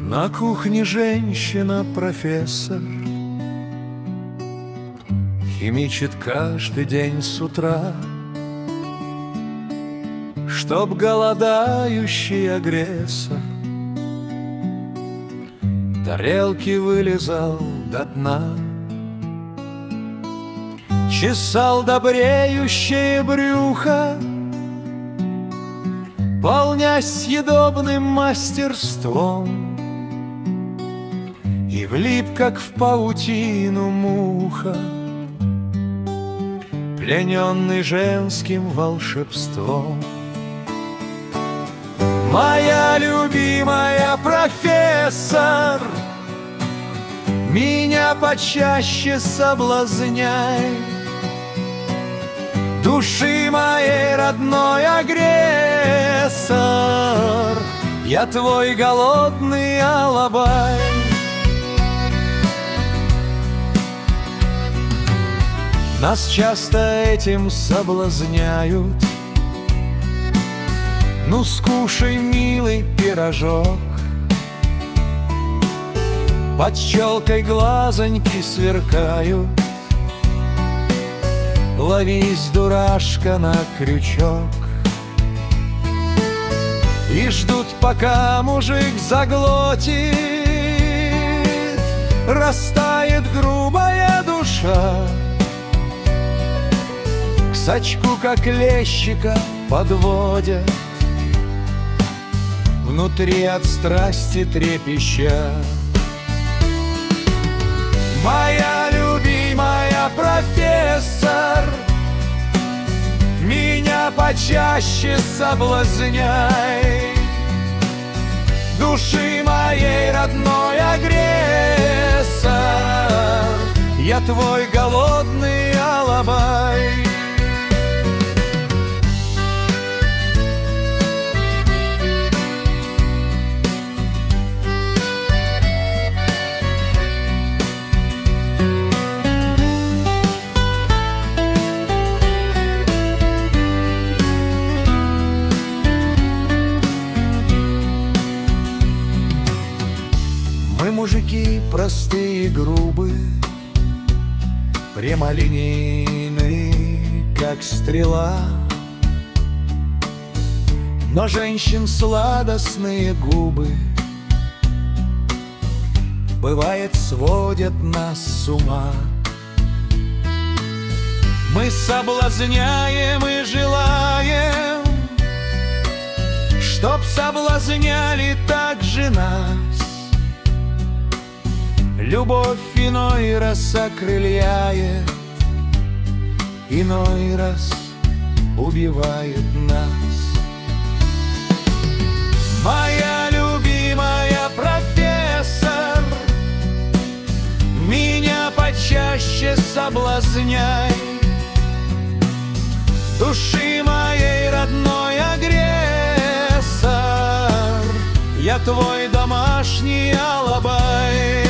На кухне женщина-профессор химичит каждый день с утра, чтоб голодающий агрессор тарелки вылезал до дна, чесал добреющее брюхо, полнясь съедобным мастерством, и влип, как в паутину муха, плененный женским волшебством. Моя любимая профессор, меня почаще соблазняй, души моей родной агрессор, я твой голодный алабай. Нас часто этим соблазняют: ну, скушай, милый, пирожок, под щелкой глазоньки сверкают, ловись, дурашка, на крючок. И ждут, пока мужик заглотит, растает грубая душа, к сачку, как лещика, подводят, внутри от страсти трепеща. Моя любимая профессор, меня почаще соблазняй, души моей родной агрессор, я твой голодный алабай. Мы, мужики, простые, грубые, прямолинейные, как стрела, но женщин сладостные губы, бывает, сводят нас с ума. Мы соблазняем и желаем, чтоб соблазняли так же нас. Любовь иной раз окрыляет, иной раз убивает нас. Моя любимая профессор, меня почаще соблазняй, души моей родной агрессор, я твой домашний алабай.